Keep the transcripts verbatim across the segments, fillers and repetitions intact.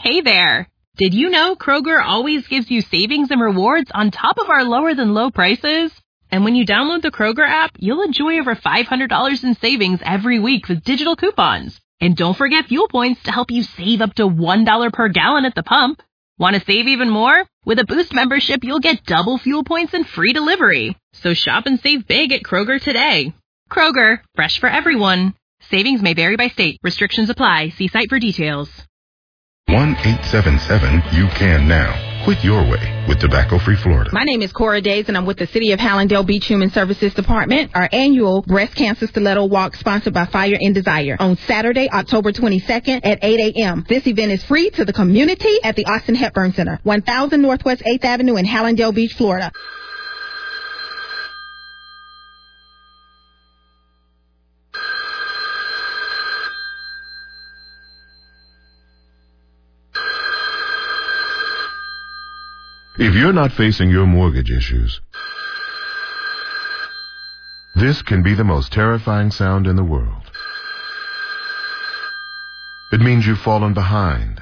Hey there! Did you know Kroger always gives you savings and rewards on top of our lower-than-low prices? And when you download the Kroger app, you'll enjoy over five hundred dollars in savings every week with digital coupons. And don't forget fuel points to help you save up to one dollar per gallon at the pump. Want to save even more? With a Boost membership, you'll get double fuel points and free delivery. So shop and save big at Kroger today. Kroger, fresh for everyone. Savings may vary by state. Restrictions apply. See site for details. one eight seven seven, you can now. Quit your way with Tobacco-Free Florida. My name is Cora Days, and I'm with the City of Hallandale Beach Human Services Department. Our annual Breast Cancer Stiletto Walk, sponsored by Fire and Desire, on Saturday, October twenty-second at eight a.m. This event is free to the community at the Austin Hepburn Center, one thousand Northwest eighth Avenue in Hallandale Beach, Florida. If you're not facing your mortgage issues, this can be the most terrifying sound in the world. It means you've fallen behind.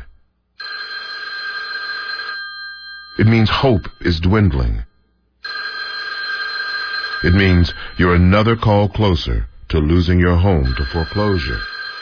It means hope is dwindling. It means you're another call closer to losing your home to foreclosure.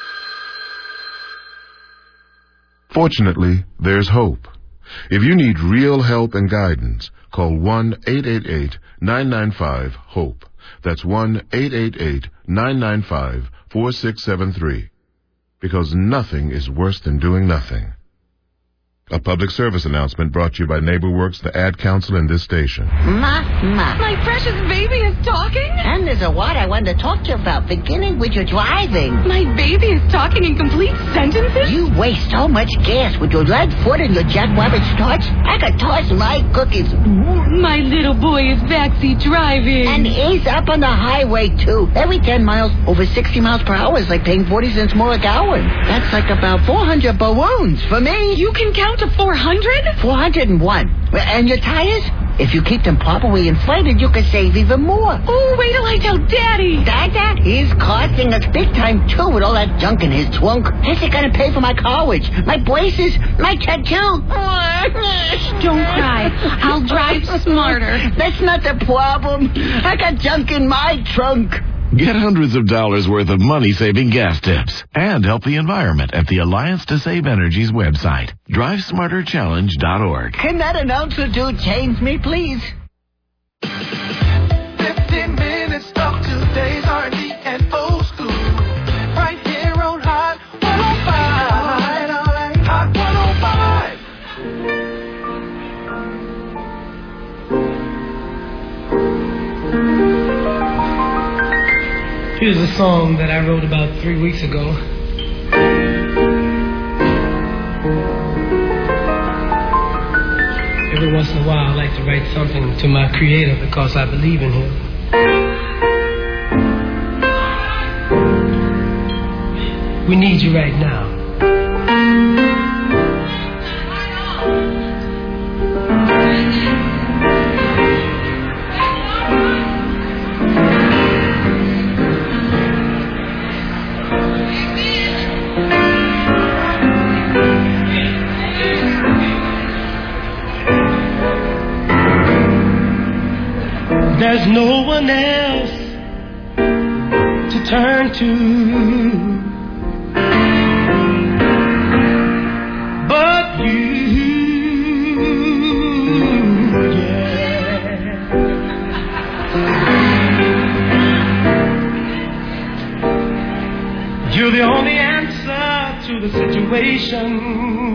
Fortunately, there's hope. If you need real help and guidance, call one eight eight eight, nine nine five, HOPE. That's one eight eight eight, nine nine five, four six seven three. Because nothing is worse than doing nothing. A public service announcement brought to you by NeighborWorks, the ad council, in this station. Ma, ma. My precious baby is talking? And there's a what I wanted to talk to you about, beginning with your driving. My baby is talking in complete sentences? You waste so much gas with your lead foot and your Jack Rabbit starch. I could toss my cookies. My little boy is backseat driving. And he's up on the highway, too. Every ten miles, over sixty miles per hour is like paying forty cents more a gallon. That's like about four hundred balloons for me. You can count to four hundred? four hundred one. And your tires? If you keep them properly inflated, you can save even more. Oh, wait till I tell Daddy. Dada, he's costing us big time, too, with all that junk in his trunk. How's he going to pay for my college, my braces, my tattoo? Don't cry. I'll drive smarter. That's not the problem. I got junk in my trunk. Get hundreds of dollars worth of money-saving gas tips and help the environment at the Alliance to Save Energy's website, drive smarter challenge dot org. Can that announcer dude change me, please? fifty minutes of today's R and B and old school. Right here on Hot one oh five. All right, all right. Hot one oh five. Here's a song that I wrote about three weeks ago. Every once in a while, I like to write something to my creator because I believe in him. We need you right now. There's no one else to turn to but you, yeah. You're the only answer to the situation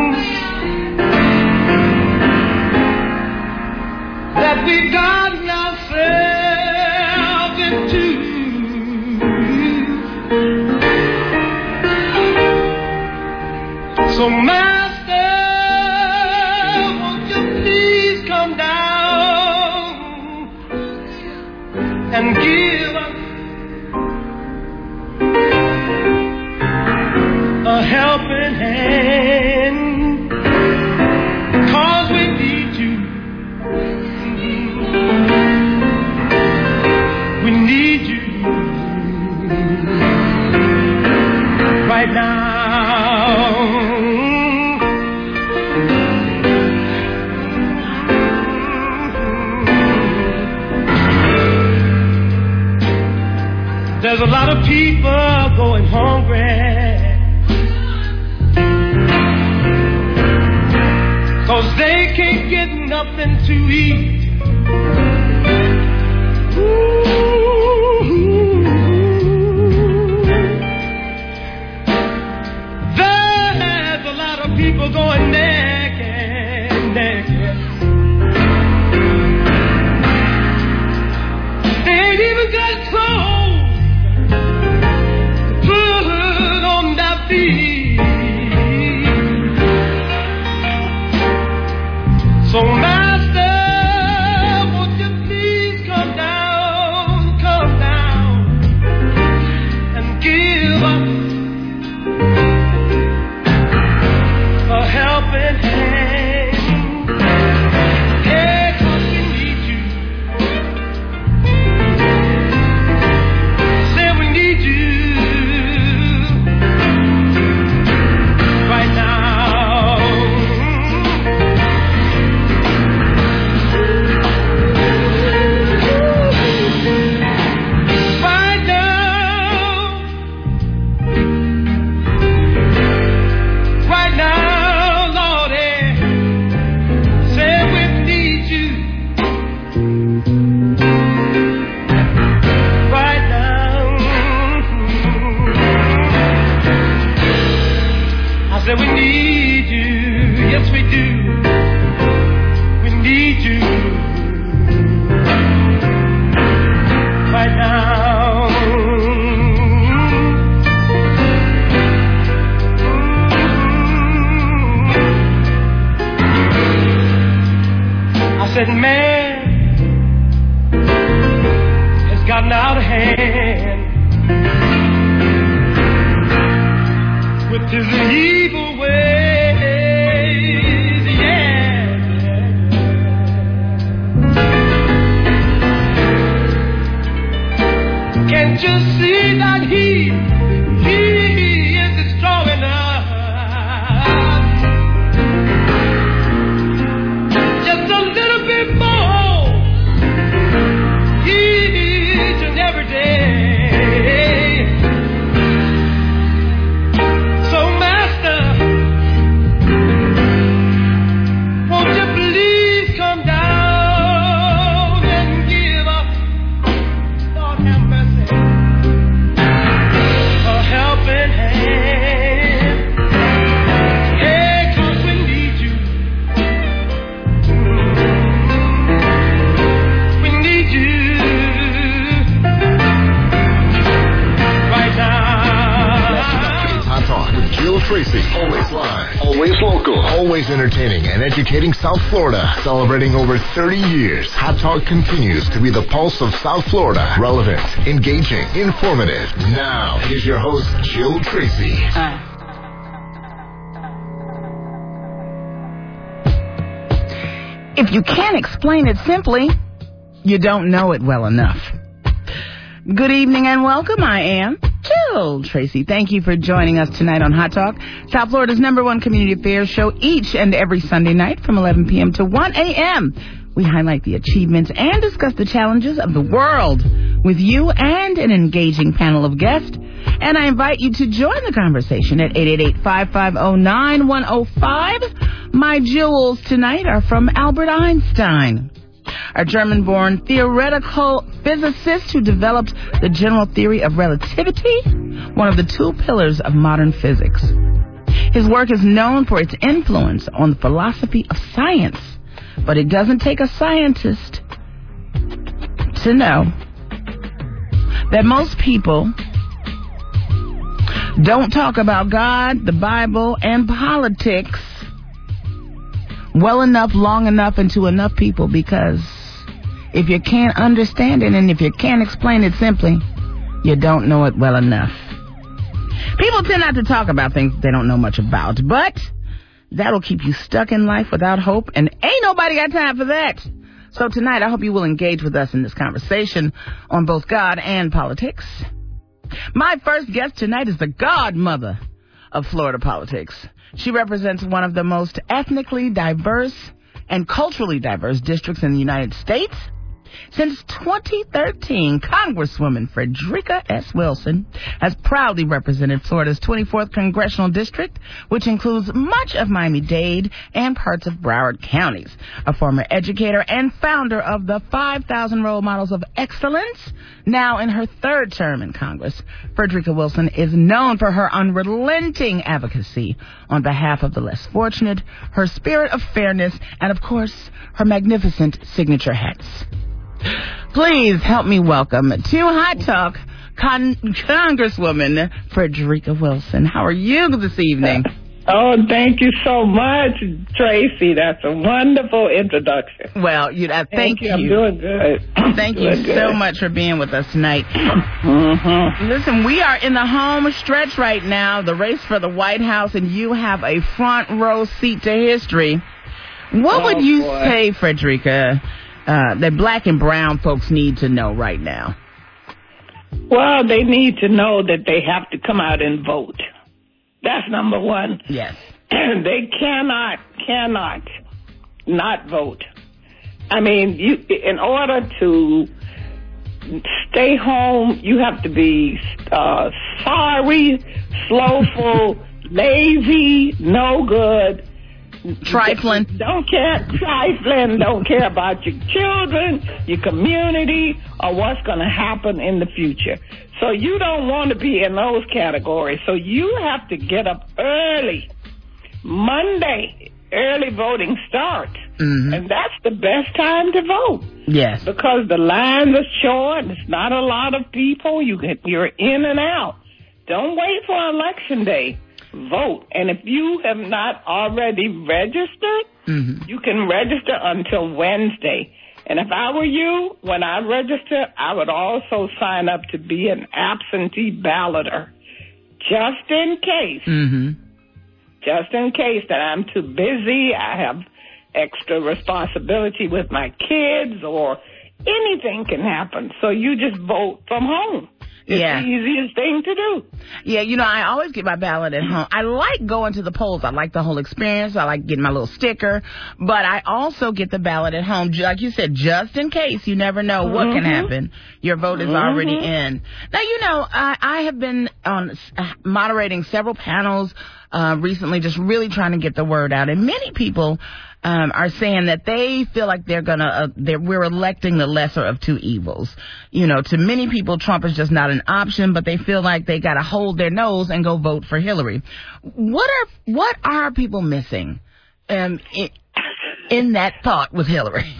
that we've gotten ourselves into. So Master, won't you please come down and give us a helping hand, 'cause we need you. We need you right now. of people going hungry, 'cause they can't get nothing to eat. Ooh. There's a lot of people going naked, naked. They ain't even got clothes to put on their feet. So Master, won't you please come down, come down and give us a helping hand. Yeah, 'cause we need you. Say we need you right now. Right now. Right now, Lordy. Say we need you. Right now. I said we need you. Yes, we do. We need you. Right now. I said man has gotten out of hand with his evil ways, yeah. Can't you see that he, he is strong enough? Just a little bit more each and every day. So Master, won't you please come down and give us, Lord have mercy, a helping hand. Yeah, 'cause we need you. We need you right now. Hot Talk with Jill Tracy. Always live. Always local. Always entertaining and educating South Florida. Celebrating over thirty years. Hot Talk continues to be the pulse of South Florida. Relevant, engaging, informative. Now, here's your host, Jill Tracy. If you can't explain it simply, you don't know it well enough. Good evening and welcome. I am Jill Tracy. Thank you for joining us tonight on Hot Talk, South Florida's number one community affairs show each and every Sunday night from eleven p.m. to one a.m. We highlight the achievements and discuss the challenges of the world with you and an engaging panel of guests. And I invite you to join the conversation at eight eight eight, five five zero, nine one zero five. My jewels tonight are from Albert Einstein, a German-born theoretical physicist who developed the general theory of relativity, one of the two pillars of modern physics. His work is known for its influence on the philosophy of science, but it doesn't take a scientist to know that most people don't talk about God, the Bible, and politics well enough, long enough, and to enough people, because if you can't understand it and if you can't explain it simply, you don't know it well enough. People tend not to talk about things they don't know much about, but that'll keep you stuck in life without hope, and ain't nobody got time for that. So tonight, I hope you will engage with us in this conversation on both God and politics. My first guest tonight is the godmother of Florida politics. She represents one of the most ethnically diverse and culturally diverse districts in the United States. Since twenty thirteen, Congresswoman Frederica S. Wilson has proudly represented Florida's twenty-fourth Congressional District, which includes much of Miami-Dade and parts of Broward counties. A former educator and founder of the five thousand Role Models of Excellence, now in her third term in Congress, Frederica Wilson is known for her unrelenting advocacy on behalf of the less fortunate, her spirit of fairness, and, of course, her magnificent signature hats. Please help me welcome to Hot Talk Con- Congresswoman Frederica Wilson. How are you this evening? Oh, thank you so much, Tracy. That's a wonderful introduction. Well, you, uh, thank, thank you. you. I'm doing good. Thank doing you good. so much for being with us tonight. Mm-hmm. Listen, we are in the home stretch right now, the race for the White House, and you have a front row seat to history. What oh, would you boy. say, Frederica, uh, that black and brown folks need to know right now? Well, they need to know that they have to come out and vote. That's number one. Yes. They cannot, cannot not vote. I mean, you, in order to stay home, you have to be uh, sorry, slowful, lazy, no good. Trifling. Don't care, trifling, don't care about your children, your community, or what's going to happen in the future. So you don't want to be in those categories. So you have to get up early. Monday, early voting starts. Mm-hmm. And that's the best time to vote. Yes. Because the lines are short. It's not a lot of people. You get, you're in and out. Don't wait for election day. Vote. And if you have not already registered, mm-hmm. you can register until Wednesday. And if I were you, when I register, I would also sign up to be an absentee balloter, just in case. Mm-hmm. Just in case that I'm too busy, I have extra responsibility with my kids, or anything can happen. So you just vote from home. It's yeah. the easiest thing to do. Yeah, you know, I always get my ballot at home. I like going to the polls. I like the whole experience. I like getting my little sticker. But I also get the ballot at home, like you said, just in case. You never know what Mm-hmm. can happen. Your vote is Mm-hmm. already in. Now, you know, I, I have been on uh, moderating several panels uh, recently, just really trying to get the word out. And many people Um, are saying that they feel like they're gonna, uh, they're, we're electing the lesser of two evils. You know, to many people, Trump is just not an option, but they feel like they gotta hold their nose and go vote for Hillary. What are, what are people missing, um, in, in that thought with Hillary?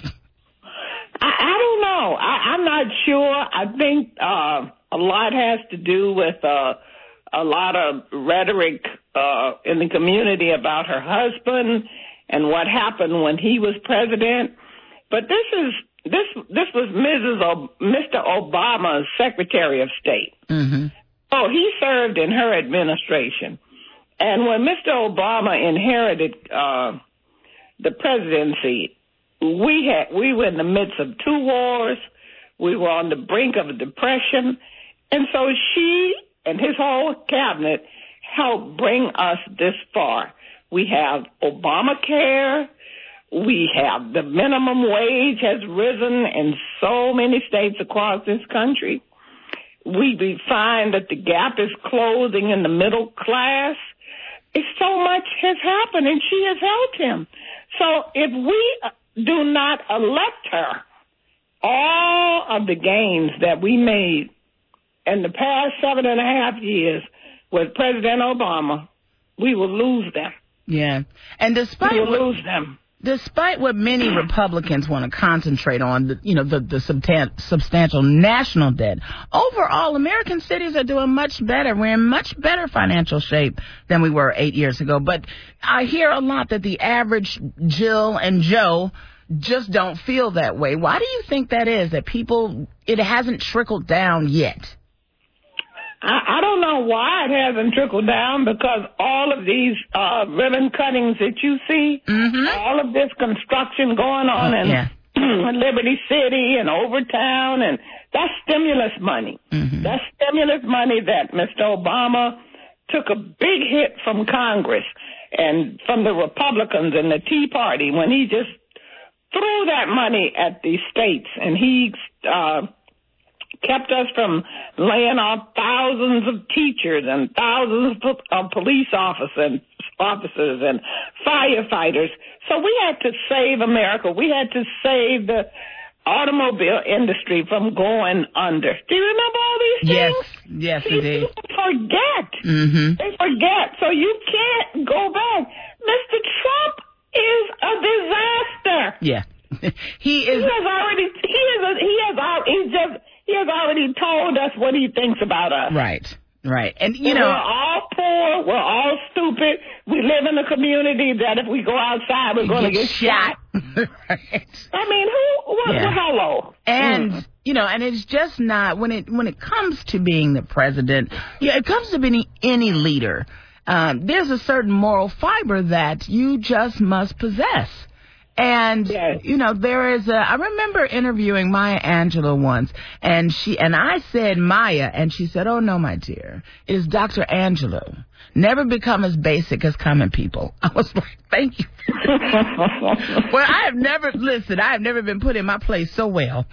I, I don't know. I, I'm not sure. I think, uh, a lot has to do with, uh, a lot of rhetoric, uh, in the community about her husband and what happened when he was president. But this is this this was Missus O, Mister Obama's Secretary of State. Mm-hmm. Oh, he served in her administration. And when Mister Obama inherited uh, the presidency, we had we were in the midst of two wars. We were on the brink of a depression. And so she and his whole cabinet helped bring us this far. We have Obamacare. We have the minimum wage has risen in so many states across this country. We, we find that the gap is closing in the middle class. It's so much has happened, and she has helped him. So if we do not elect her, all of the gains that we made in the past seven and a half years with President Obama, we will lose them. Yeah. And despite we will what, lose them. Despite what many Republicans want to concentrate on, the, you know, the, the substan- substantial national debt, overall, American cities are doing much better. We're in much better financial shape than we were eight years ago. But I hear a lot that the average Jill and Joe just don't feel that way. Why do you think that is, that people, it hasn't trickled down yet? I, I don't know why it hasn't trickled down, because all of these uh, ribbon cuttings that you see, mm-hmm. all of this construction going on oh, in yeah. Liberty City and Overtown, and that's stimulus money. Mm-hmm. That's stimulus money that Mister Obama took a big hit from Congress and from the Republicans and the Tea Party when he just threw that money at the states, and he uh, kept us from laying off thousands of teachers and thousands of uh, police officers and officers and firefighters. So we had to save America. We had to save the automobile industry from going under. Do you remember all these Yes, things? yes, People indeed. forget. Mm-hmm. They forget. So you can't go back. Mister Trump is a disaster. Yeah. he is. He has already. He is. A, he has. al- He's just. He has already told us what he thinks about us. Right. Right. And, you And know. we're all poor. We're all stupid. We live in a community that if we go outside, we're going to get shot. Right. I mean, who? What? Yeah. Hello. And Mm. you know, and it's just not when it when it comes to being the president. Yeah, it comes to being any leader. Um, there's a certain moral fiber that you just must possess. And, Yes. you know, there is a, I remember interviewing Maya Angelou once, and she, and I said Maya, and she said, oh no, my dear, it is Doctor Angelou. Never become as basic as common people. I was like, thank you. Well, I have never, listen, I have never been put in my place so well.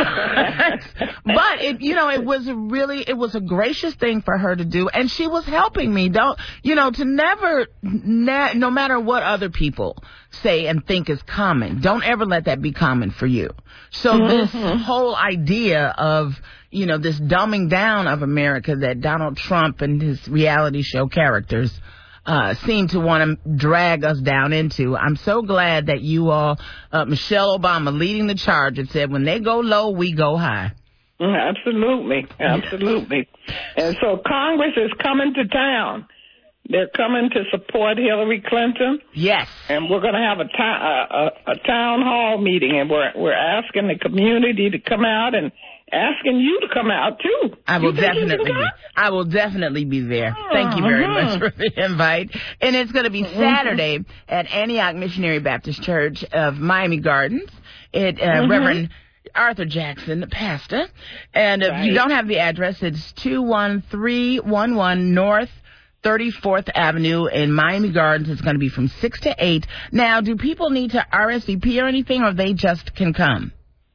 But, it, you know, it was a really, it was a gracious thing for her to do, and she was helping me. Don't, you know, to never, ne- no matter what other people say and think is common, don't ever let that be common for you. So Mm-hmm. this whole idea of, you know, this dumbing down of America that Donald Trump and his reality show characters uh, seem to want to drag us down into. I'm so glad that you all, uh, Michelle Obama leading the charge, and said when they go low, we go high. Absolutely. Absolutely. And so Congress is coming to town. They're coming to support Hillary Clinton. Yes. And we're going to have a, to- a, a, a town hall meeting, and we're we're asking the community to come out and asking you to come out, too. I will You think you can definitely come? be. I will definitely be there. Thank you very Uh-huh. much for the invite. And it's going to be Saturday at Antioch Missionary Baptist Church of Miami Gardens. It uh, Mhm. Reverend Arthur Jackson, the pastor. And if you Right. don't have the address, it's two one three one one North thirty-fourth Avenue in Miami Gardens. It's going to be from six to eight. Now, do people need to R S V P or anything, or they just can come?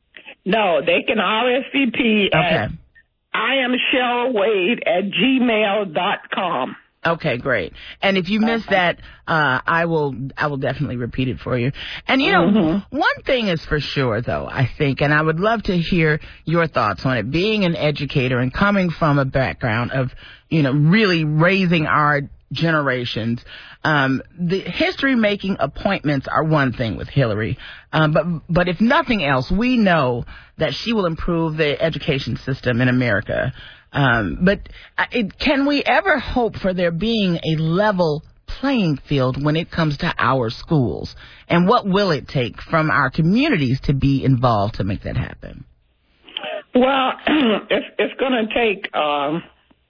No, they can R S V P Okay. at I am Cheryl Wade at gmail dot com. Okay, great. And if you missed that, uh, I will, I will definitely repeat it for you. And you know, Mhm. one thing is for sure though, I think, and I would love to hear your thoughts on it, being an educator and coming from a background of, you know, really raising our generations. Um, the history-making appointments are one thing with Hillary, um, but but if nothing else, we know that she will improve the education system in America. Um, but uh, it, can we ever hope for there being a level playing field when it comes to our schools? And what will it take from our communities to be involved to make that happen? Well, it's, it's going to take um,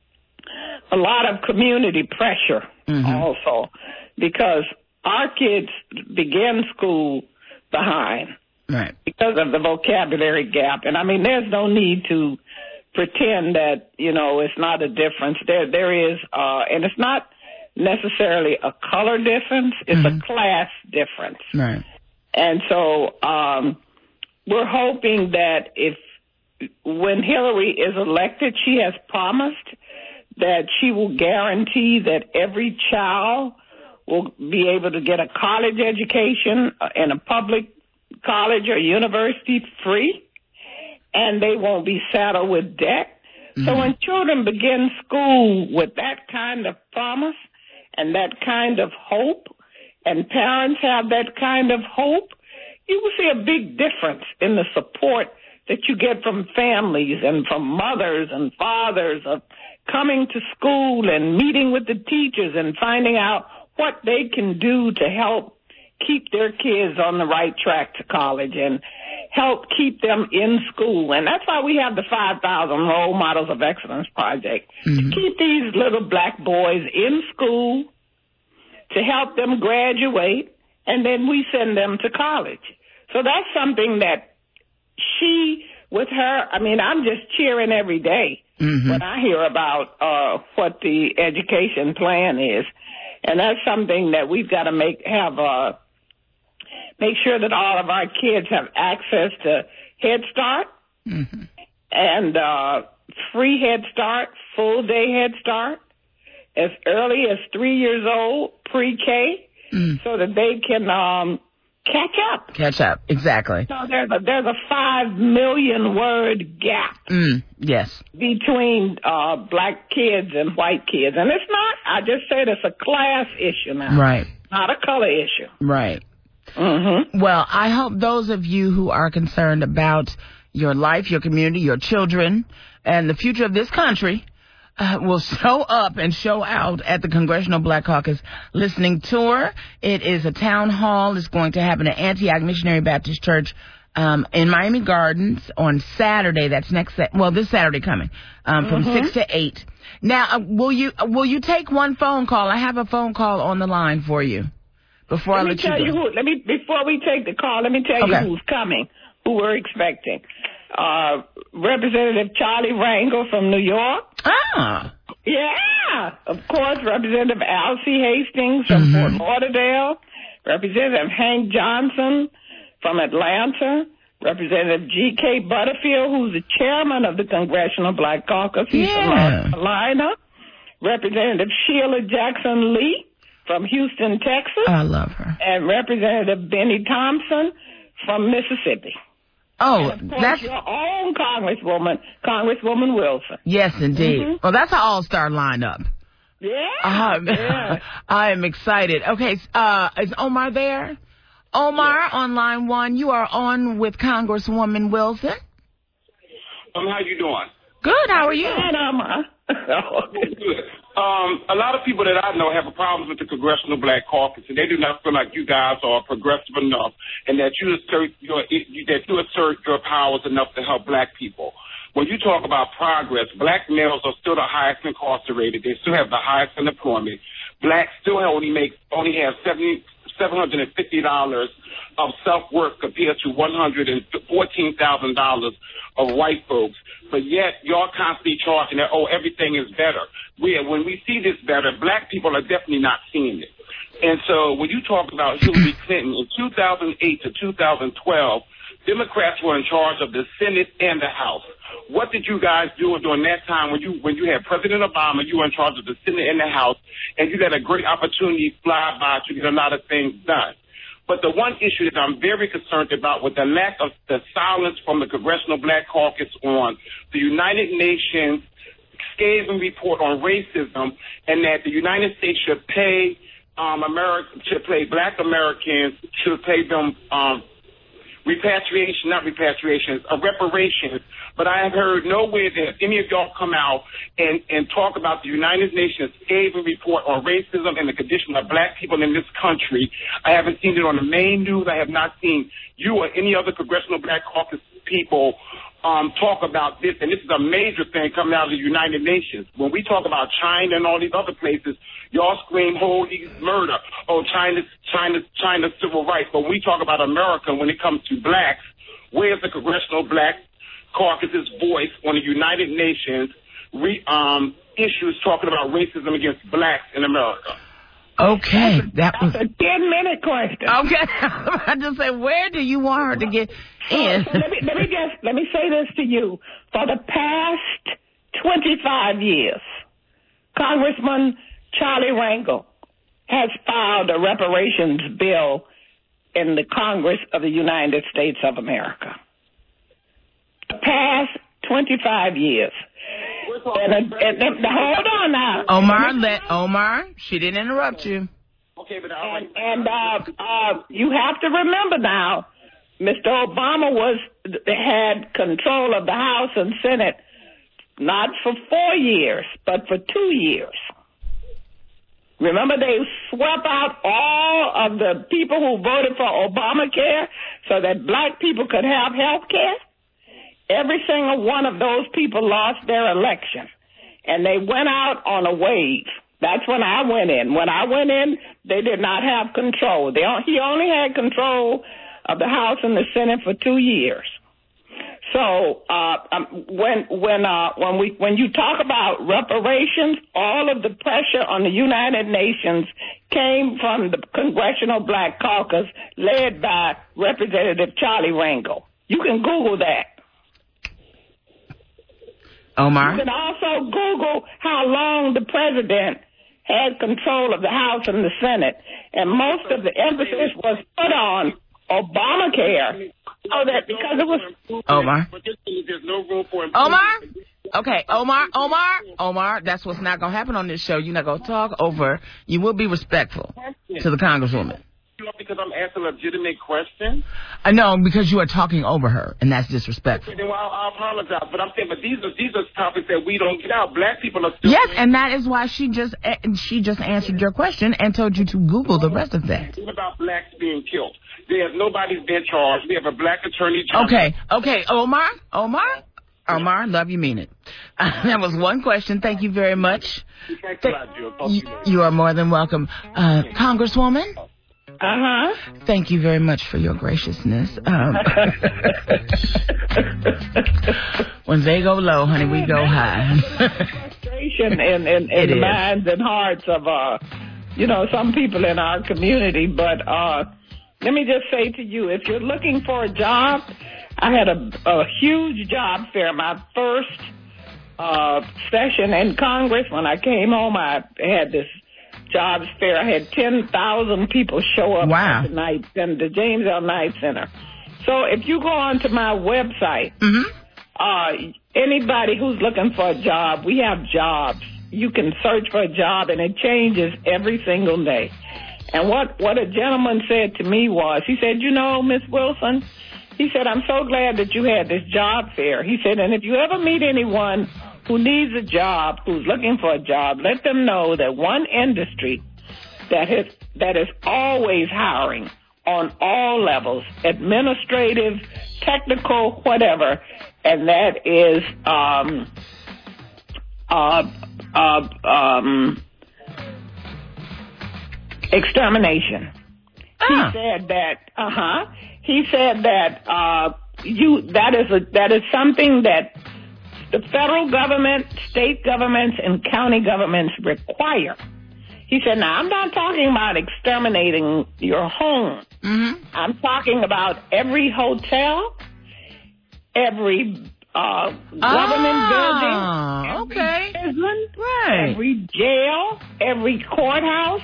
a lot of community pressure Mhm. also, because our kids begin school behind Right. because of the vocabulary gap. And I mean, there's no need to pretend that, you know, it's not a difference. There, there is, uh, and it's not necessarily a color difference. It's Mhm. a class difference. Right. And so um, we're hoping that if when Hillary is elected, she has promised that she will guarantee that every child will be able to get a college education uh, in a public college or university free, and they won't be saddled with debt. Mm-hmm. So when children begin school with that kind of promise and that kind of hope, and parents have that kind of hope, you will see a big difference in the support that you get from families and from mothers and fathers of coming to school and meeting with the teachers and finding out what they can do to help keep their kids on the right track to college and help keep them in school. And that's why we have the five thousand Role Models of Excellence Project, mm-hmm. to keep these little black boys in school, to help them graduate, and then we send them to college. So that's something that she, with her, I mean, I'm just cheering every day mm-hmm. when I hear about uh, what the education plan is. And that's something that we've got to make, have uh, make sure that all of our kids have access to Head Start Mm-hmm. and uh, free Head Start, full day Head Start, as early as three years old, pre-K, Mm. so that they can um, catch up. Catch up, exactly. So there's a, there's a five million word gap Mm. Yes. between uh, black kids and white kids. And it's not, I just said it's a class issue now. Right. Not a color issue. Right. Mm-hmm. Well, I hope those of you who are concerned about your life, your community, your children, and the future of this country uh, will show up and show out at the Congressional Black Caucus listening tour. It is a town hall. It's going to happen at Antioch Missionary Baptist Church um, in Miami Gardens on Saturday. That's next, sa- well, this Saturday coming, um, from Mhm. six to eight. Now, uh, will you uh, will you take one phone call? I have a phone call on the line for you before Let I me let tell you you go. who. Let me before we take the call. Let me tell Okay. you who's coming. Who we're expecting. Uh, Representative Charlie Rangel from New York. Ah. Yeah, of course. Representative Alcee Hastings from Mhm. Fort Lauderdale. Representative Hank Johnson from Atlanta. Representative G K Butterfield, who's the chairman of the Congressional Black Caucus. He's from Yeah. North Carolina. Representative Sheila Jackson Lee from Houston, Texas. I love her. And Representative Benny Thompson from Mississippi. Oh, And of course, that's your own Congresswoman, Congresswoman Wilson. yes, indeed. Mhm. Well, that's an all-star lineup. Yeah. Um, yeah. I am excited. Okay, uh, is Omar there? Omar on line one. You are on with Congresswoman Wilson. Um, how you doing? Good. How are you? Good, Omar. Good. Um, a lot of people that I know have a problem with the Congressional Black Caucus, and they do not feel like you guys are progressive enough, and that you assert your that you assert your powers enough to help black people. When you talk about progress, black males are still the highest incarcerated. They still have the highest unemployment. Blacks still only make only have seventy seven hundred and fifty dollars of self worth compared to one hundred and fourteen thousand dollars of white folks. But yet y'all constantly charging that, oh, everything is better. We when we see this better, black people are definitely not seeing it. And so when you talk about Hillary Clinton in two thousand eight to two thousand twelve, Democrats were in charge of the Senate and the House. What did you guys do during that time when you when you had President Obama, you were in charge of the Senate and the House, and you had a great opportunity fly by to get a lot of things done? But the one issue that I'm very concerned about with the lack of the silence from the Congressional Black Caucus on the United Nations Skaven report on racism, and that the United States should pay um, America should pay Black Americans should pay them um, repatriation, not repatriation, a reparations. But I have heard nowhere that any of y'all come out and, and talk about the United Nations Skaven report on racism and the condition of black people in this country. I haven't seen it on the main news. I have not seen you or any other Congressional Black Caucus people um, talk about this. And this is a major thing coming out of the United Nations. When we talk about China and all these other places, y'all scream holy murder. Oh, China's, China's, China's civil rights. But when we talk about America, when it comes to blacks, where's the Congressional Black Caucus's voice on the United Nations re, um, issues talking about racism against blacks in America? Okay, that was a ten-minute question. Okay, I just said, where do you want her to get in? So let me let me just let me say this to you. For the past twenty-five years, Congressman Charlie Rangel has filed a reparations bill in the Congress of the United States of America. The past twenty-five years. And, and, and, and hold on now. Omar, let Omar. She didn't interrupt you. Okay, but and, and uh, uh, you have to remember now, Mister Obama was had control of the House and Senate not for four years, but for two years. Remember, they swept out all of the people who voted for Obamacare so that black people could have health care. Every single one of those people lost their election, and they went out on a wave. That's when I went in. When I went in, they did not have control. They, he only had control of the House and the Senate for two years. So uh, um, when when uh, when we when you talk about reparations, all of the pressure on the United Nations came from the Congressional Black Caucus, led by Representative Charlie Rangel. You can Google that. Omar? You can also Google how long the president had control of the House and the Senate, and most of the emphasis was put on Obamacare. Oh, that because it was Omar. There's no room for Omar. Okay, Omar. Omar. Omar. That's what's not gonna happen on this show. You're not gonna talk over. You will be respectful to the Congresswoman. Because I'm asking a legitimate question. I know because you are talking over her, and that's disrespectful. Okay, then, well, I apologize, but I'm saying, but these are these are topics that we don't get out. Black people are still. Yes, and that is why she just she just answered your question and told you to Google the rest of that. What about blacks being killed? There's nobody's been charged. We have a black attorney general. Okay, okay, Omar, Omar, Omar, love you, mean it. That was one question. Thank you very much. Thanks Th- a lot, Jill. you, you are more than welcome, uh, Congresswoman. Uh huh. Thank you very much for your graciousness. Um, when they go low, honey, we go high. Frustration in, in, in the is. minds and hearts of, uh, you know, some people in our community. But uh, let me just say to you, if you're looking for a job, I had a, a huge job fair. My first uh, session in Congress, when I came home, I had this jobs fair. I had ten thousand people show up wow. at the night and the James L. Knight Center. So if you go onto my website, mm-hmm. uh, anybody who's looking for a job, we have jobs. You can search for a job, and it changes every single day. And what, what a gentleman said to me was, he said, you know, Miss Wilson, he said, I'm so glad that you had this job fair. He said, and if you ever meet anyone who needs a job, who's looking for a job, let them know that one industry that has that is always hiring on all levels, administrative, technical, whatever, and that is um, uh, uh, um, extermination. Ah. He said that. Uh huh. He said that uh, you that is a that is something that the federal government, state governments, and county governments require. He said, now, I'm not talking about exterminating your home. Mm-hmm. I'm talking about every hotel, every uh, government ah, building, every okay. prison, right. every jail, every courthouse.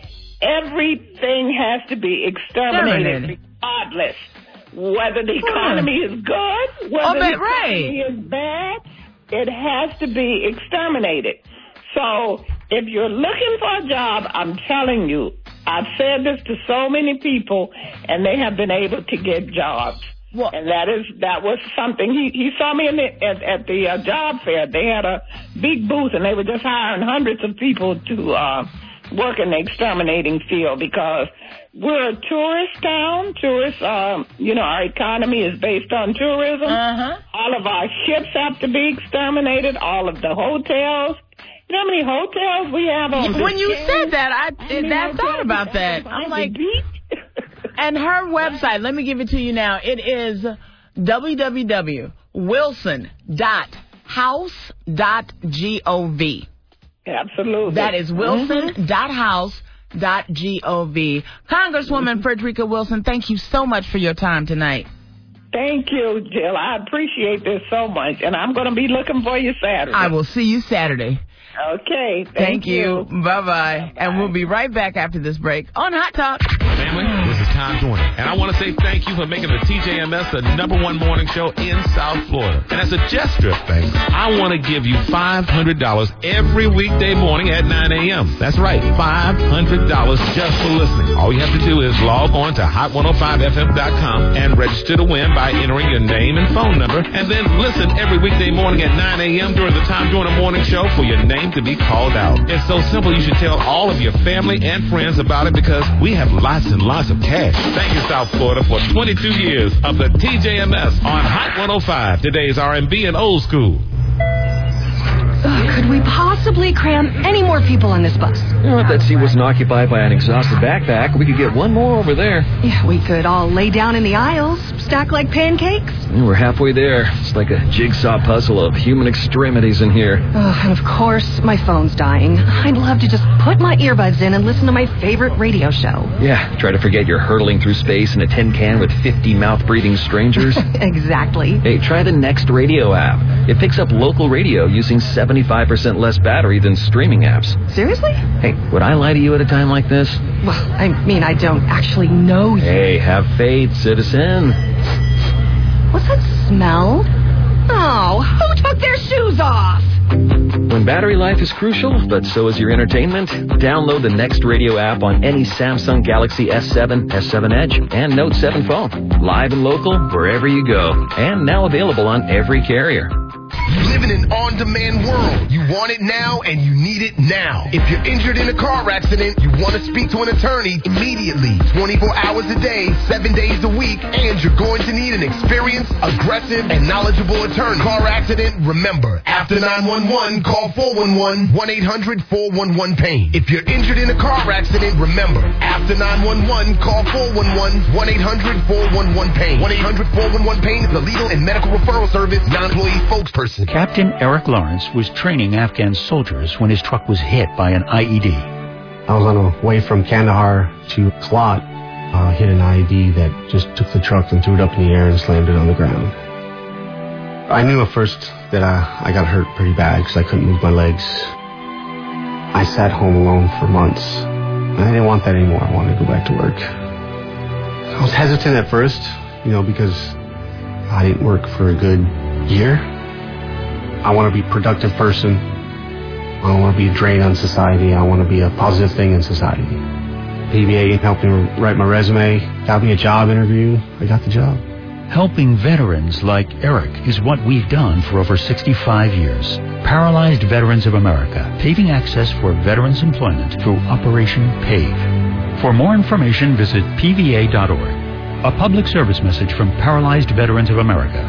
Everything has to be exterminated, regardless. Whether the economy is good, whether oh, the economy right. is bad, it has to be exterminated. So if you're looking for a job, I'm telling you, I've said this to so many people, and they have been able to get jobs. Well, and that is that was something. He he saw me in the, at, at the uh, job fair. They had a big booth, and they were just hiring hundreds of people to uh, work in the exterminating field because we're a tourist town. Tourists, um, you know, our economy is based on tourism. Uh-huh. All of our ships have to be exterminated. All of the hotels. You know how many hotels we have on When you Biscayne? said that, I, I thought about that. I'm like, and her website, let me give it to you now. It is w w w dot wilson dot house dot gov. Absolutely. That is wilson dot house dot gov. Congresswoman Frederica Wilson, thank you so much for your time tonight. Thank you, Jill. I appreciate this so much, and I'm going to be looking for you Saturday. I will see you Saturday. Okay. Thank, thank you. you. Bye-bye. Bye-bye. And we'll be right back after this break on Hot Talk. Family, this is Tom Joyner, and I want to say thank you for making the T J M S the number one morning show in South Florida. And as a gesture of thanks, I want to give you five hundred dollars every weekday morning at nine a.m. That's right, five hundred dollars just for listening. All you have to do is log on to hot one oh five f m dot com and register to win by entering your name and phone number, and then listen every weekday morning at nine a.m. during the Tom Joyner Morning Show for your name to be called out. It's so simple, you should tell all of your family and friends about it because we have lots and lots of cash. Thank you, South Florida, for twenty-two years of the T J M S on Hot one oh five. Today's R and B and old school. Oh, Could we possibly cram any more people on this bus? You know, if that seat wasn't occupied by an exhausted backpack, we could get one more over there. Yeah, we could all lay down in the aisles, stack like pancakes. We're halfway there. It's like a jigsaw puzzle of human extremities in here. Oh, and of course, my phone's dying. I'd love to just put my earbuds in and listen to my favorite radio show. Yeah, try to forget you're hurtling through space in a tin can with fifty mouth-breathing strangers. Exactly. Hey, try the Next Radio app. It picks up local radio using seventy-five percent less battery than streaming apps. Seriously? Hey, would I lie to you at a time like this? Well, I mean, I don't actually know you. Hey, have faith, citizen. What's that smell? Oh, who took their shoes off? When battery life is crucial, but so is your entertainment, download the Next Radio app on any Samsung Galaxy S seven, S seven Edge, and Note seven phone. Live and local, wherever you go. And now available on every carrier. Live in an on-demand world. You want it now and you need it now. If you're injured in a car accident, you want to speak to an attorney immediately. twenty-four hours a day, seven days a week, and you're going to need an experienced, aggressive, and knowledgeable attorney. Car accident, remember, after nine one one, call four one one, one eight hundred, four one one, pain. If you're injured in a car accident, remember, after nine one one, call four one one, one eight hundred, four one one, pain. one eight hundred, four one one, pain is a legal and medical referral service, non-employee spokesperson. Captain Eric Lawrence was training Afghan soldiers when his truck was hit by an I E D. I was on the way from Kandahar to Klot, uh, hit an I E D that just took the truck and threw it up in the air and slammed it on the ground. I knew at first that I, I got hurt pretty bad because I couldn't move my legs. I sat home alone for months. And I didn't want that anymore. I wanted to go back to work. I was hesitant at first, you know, because I didn't work for a good year. I want to be a productive person. I don't want to be a drain on society. I want to be a positive thing in society. P V A helped me write my resume, got me a job interview. I got the job. Helping veterans like Eric is what we've done for over sixty-five years. Paralyzed Veterans of America, paving access for veterans' employment through Operation PAVE. For more information, visit P V A dot org. A public service message from Paralyzed Veterans of America.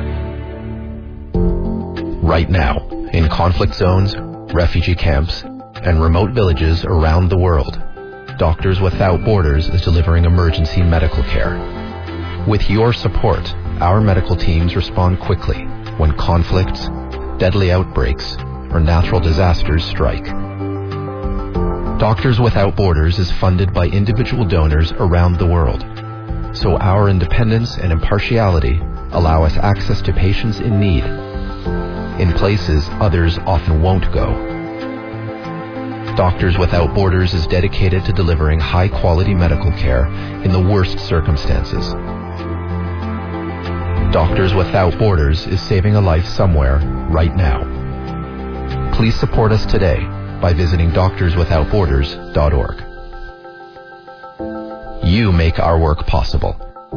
Right now, in conflict zones, refugee camps, and remote villages around the world, Doctors Without Borders is delivering emergency medical care. With your support, our medical teams respond quickly when conflicts, deadly outbreaks, or natural disasters strike. Doctors Without Borders is funded by individual donors around the world, so our independence and impartiality allow us access to patients in need, in places others often won't go. Doctors Without Borders is dedicated to delivering high-quality medical care in the worst circumstances. Doctors Without Borders is saving a life somewhere, right now. Please support us today by visiting doctors without borders dot org. You make our work possible.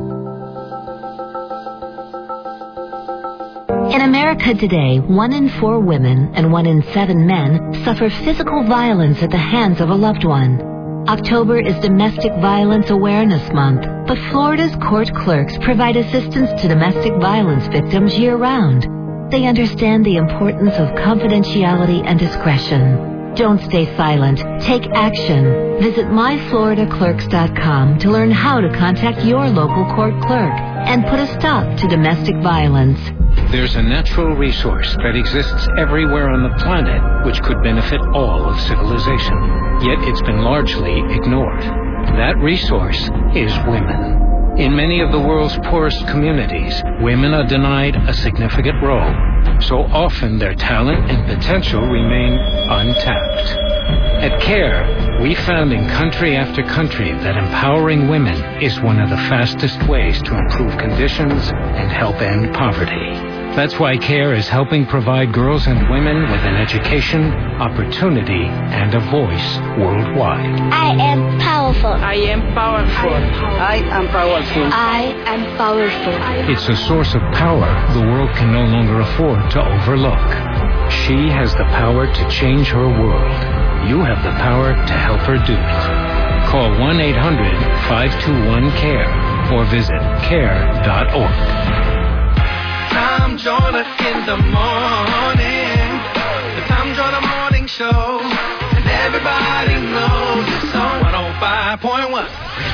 In America today, one in four women and one in seven men suffer physical violence at the hands of a loved one. October is Domestic Violence Awareness Month, but Florida's court clerks provide assistance to domestic violence victims year-round. They understand the importance of confidentiality and discretion. Don't stay silent. Take action. Visit my florida clerks dot com to learn how to contact your local court clerk and put a stop to domestic violence. There's a natural resource that exists everywhere on the planet which could benefit all of civilization, yet it's been largely ignored. That resource is women. In many of the world's poorest communities, women are denied a significant role. So often their talent and potential remain untapped. At CARE, we found in country after country that empowering women is one of the fastest ways to improve conditions and help end poverty. That's why CARE is helping provide girls and women with an education, opportunity, and a voice worldwide. I am powerful. I am powerful. I am powerful. I am powerful. It's a source of power the world can no longer afford to overlook. She has the power to change her world. You have the power to help her do it. Call one eight hundred, five two one, CARE or visit care dot org. Tom Joyner in the morning. The Tom Joyner morning. morning show. And everybody knows it's on one oh five point one.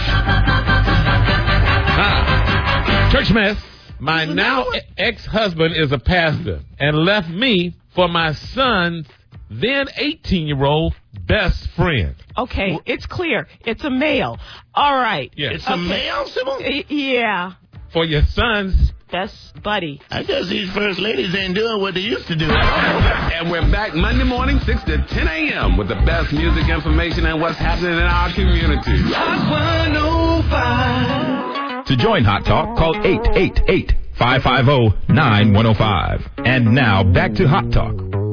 Ah. Church Mess, my now ex-husband is a pastor and left me for my son's then eighteen-year-old best friend. Okay, it's clear. It's a male. All right. Yes. It's a Okay. male, Sybil? Y- Yeah. For your son's best buddy. I guess these first ladies ain't doing what they used to do. And we're back Monday morning, six to ten a.m. with the best music information and what's happening in our community. Hot one oh five. To join Hot Talk, call eight eight eight, five five zero, nine one zero five. And now, back to Hot Talk.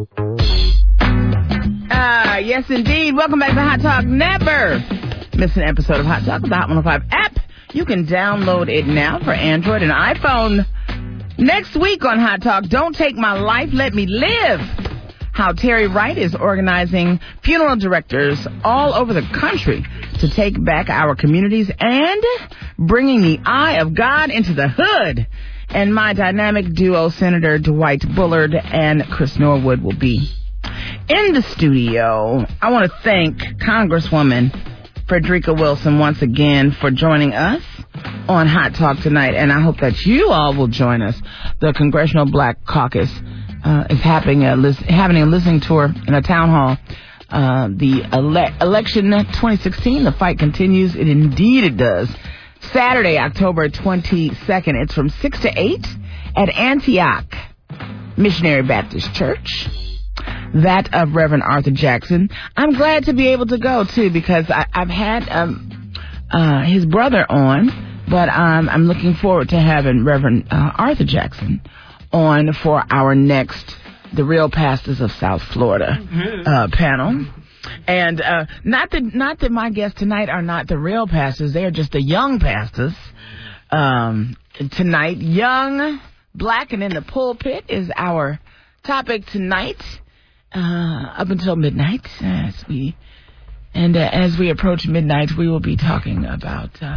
Ah, yes, indeed. Welcome back to Hot Talk. Never miss an episode of Hot Talk with the Hot one oh five app. You can download it now for Android and iPhone. Next week on Hot Talk, Don't Take My Life, Let Me Live. How Terry Wright is organizing funeral directors all over the country to take back our communities and bringing the eye of God into the hood. And my dynamic duo, Senator Dwight Bullard and Chris Norwood, will be in the studio. I want to thank Congresswoman Frederica Wilson once again for joining us on Hot Talk tonight, and I hope that you all will join us. The Congressional Black Caucus uh, is having a, lis- having a listening tour in a town hall. Uh, the ele- election twenty sixteen, the fight continues. It indeed it does. Saturday, October twenty-second, it's from six to eight at Antioch Missionary Baptist Church. That of Reverend Arthur Jackson. I'm glad to be able to go, too, because I, I've had um, uh, his brother on, but um, I'm looking forward to having Reverend uh, Arthur Jackson on for our next The Real Pastors of South Florida uh, panel. And uh, not that not that my guests tonight are not the real pastors, they're just the young pastors. Um, tonight, young, black, and in the pulpit is our topic tonight. Uh, up until midnight, as we and uh, as we approach midnight, we will be talking about uh,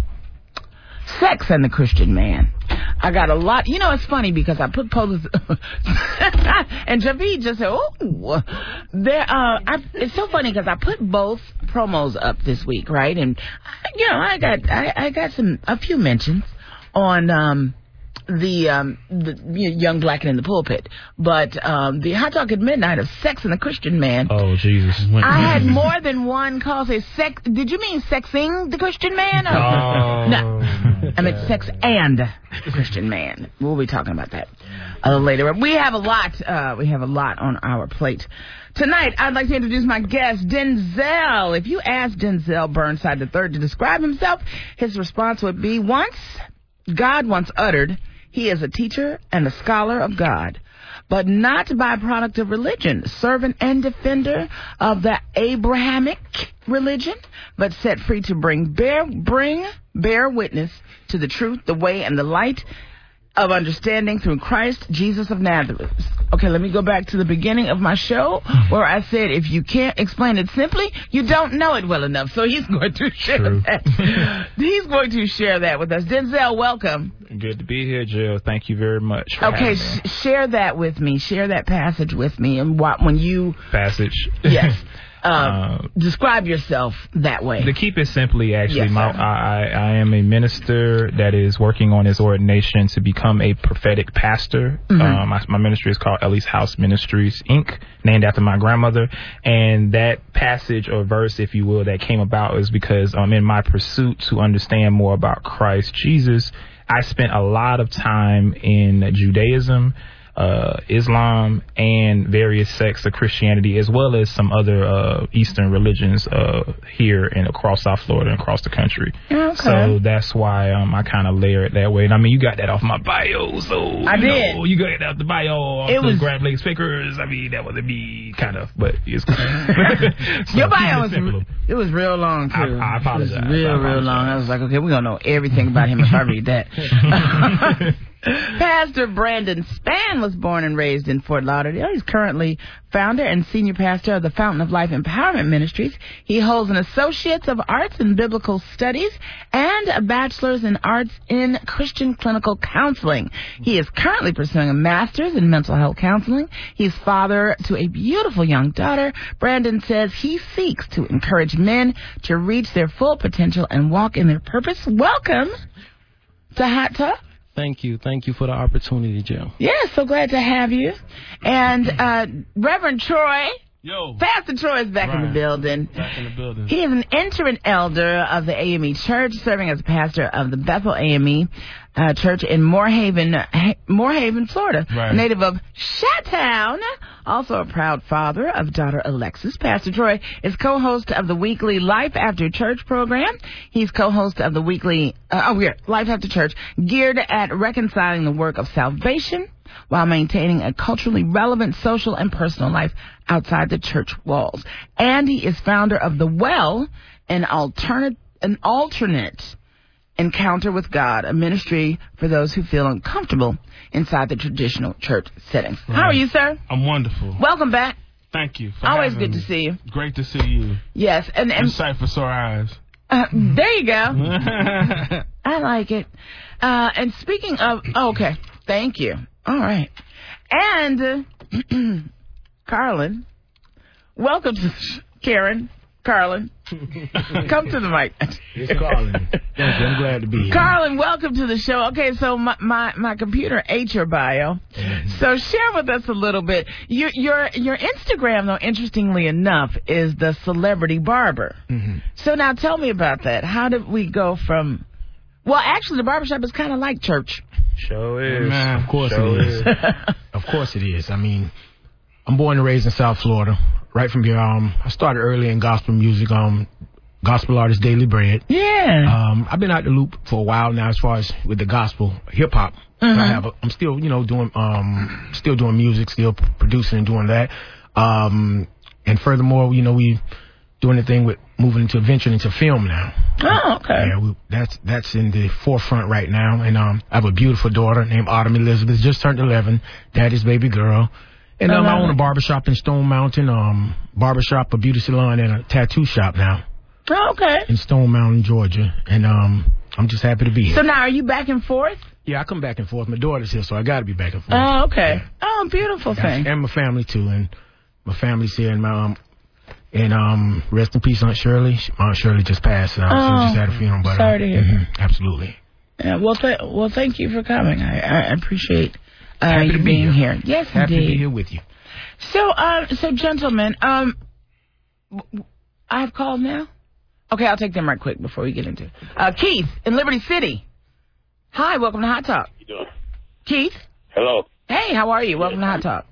sex and the Christian man. I got a lot. You know, it's funny because I put poses, and Javid just said, "Oh, there." Uh, I, it's so funny because I put both promos up this week, right? And you know, I got I, I got some a few mentions on. Um, The, um, the young black and in the pulpit, but um, the Hot Talk at Midnight of Sex and the Christian Man. Oh Jesus! I had more than one call say sex. Did you mean sexing the Christian man? Or, oh. No, I meant sex and the Christian man. We'll be talking about that a little later. We have a lot. Uh, we have a lot on our plate tonight. I'd like to introduce my guest, Denzel. If you ask Denzel Burnside the third to describe himself, his response would be: once God once uttered, he is a teacher and a scholar of God, but not byproduct of religion, servant and defender of the Abrahamic religion, but set free to bring bear, bring bear witness to the truth, the way, and the light of understanding through Christ Jesus of Nazareth. Okay, let me go back to the beginning of my show where I said if you can't explain it simply, you don't know it well enough. So he's going to share True. that. He's going to share that with us. Denzel, welcome. Good to be here, Jill. Thank you very much. For okay, sh- share that with me. Share that passage with me. And what, when you... Passage. Yes. Uh, uh, describe yourself that way. To keep it simply, actually, yes, my, I, I am a minister that is working on his ordination to become a prophetic pastor. Mm-hmm. Uh, my, my ministry is called Ellie's House Ministries, Incorporated, named after my grandmother. And that passage or verse, if you will, that came about is because um, in my pursuit to understand more about Christ Jesus, I spent a lot of time in Judaism, Uh, Islam, and various sects of Christianity, as well as some other uh, Eastern religions uh, here and across South Florida and across the country. Okay. So that's why um, I kind of layer it that way. And I mean, you got that off my bio, so I you did. Know, you got it out the bio off it the was Grand Lakes Pickers. I mean, that wasn't me, kind of, but it's cool. So your bio was re- it was real long too. I, I apologize. It was real, I apologize. real long. I was like, okay, we're gonna know everything about him if I read that. Pastor Brandon Spann was born and raised in Fort Lauderdale. He's currently founder and senior pastor of the Fountain of Life Empowerment Ministries. He holds an Associate's of Arts in Biblical Studies and a Bachelor's in Arts in Christian Clinical Counseling. He is currently pursuing a Master's in Mental Health Counseling. He's father to a beautiful young daughter. Brandon says he seeks to encourage men to reach their full potential and walk in their purpose. Welcome to Hot Talk. Thank you. Thank you for the opportunity, Jill. Yeah, so glad to have you. And uh, Reverend Troy, Yo. Pastor Troy is back Right. in the building. Back in the building. He is an interim elder of the A M E Church, serving as pastor of the Bethel A M E uh, Church in Moorhaven, Ha- Moorhaven, Florida. Right. A native of Chattown, also a proud father of daughter Alexis. Pastor Troy is co-host of the weekly Life After Church program. He's co-host of the weekly, uh, oh, yeah, Life After Church, geared at reconciling the work of salvation while maintaining a culturally relevant social and personal life outside the church walls. And he is founder of The Well, an alternate, an alternate encounter with God, a ministry for those who feel uncomfortable inside the traditional church settings. Right. How are you, sir? I'm wonderful. Welcome back. Thank you. For Always having good to me. see you. Great to see you. Yes, and, and Sight for sore eyes. Uh, there you go. I like it. Uh, and speaking of, oh, okay, thank you. All right. And, uh, Carlin, welcome to Karen. Carlin, come to the mic. It's Carlin. Thank you. I'm glad to be here. Carlin, welcome to the show. Okay, so my, my, my computer ate your bio. So share with us a little bit. Your your your Instagram, though, interestingly enough, is the Celebrity Barber. Mm-hmm. So now tell me about that. How did we go from... Well, actually, the barbershop is kind of like church. Sure is. Of course sure it is. is. Of course it is. I mean, I'm born and raised in South Florida. Right from here, um, I started early in gospel music, um, gospel artist Daily Bread. Yeah. Um, I've been out the loop for a while now as far as with the gospel, hip hop. Mhm. I have a, I'm still, you know, doing, um, still doing music, still p- producing and doing that. Um, and furthermore, you know, we doing the thing with moving into venturing into film now. Oh, okay. Yeah, we, that's that's in the forefront right now. And um, I have a beautiful daughter named Autumn Elizabeth, just turned eleven. Daddy's baby girl. And um, I own a barbershop in Stone Mountain, um, barbershop, a beauty salon, and a tattoo shop now. Oh, okay. In Stone Mountain, Georgia. And um, I'm just happy to be here. So now are you back and forth? Yeah, I come back and forth. My daughter's here, so I got to be back and forth. Oh, okay. Yeah. Oh, beautiful thing. And my family, too. And my family's here. And, my, um, and um, rest in peace, Aunt Shirley. Aunt Shirley just passed. Uh, Oh, so just had a funeral. But, sorry uh, to hear. mhm, absolutely. Yeah, well, th- well, thank you for coming. I, I appreciate uh, Happy to you be being here. here. Yes, Happy indeed. to be here with you. So, uh, so gentlemen, um, w- I have called now. Okay, I'll take them right quick before we get into it. Uh, Keith in Liberty City. Hi, welcome to Hot Talk. You doing? Keith. Hello. Hey, how are you? Welcome to Hot Talk.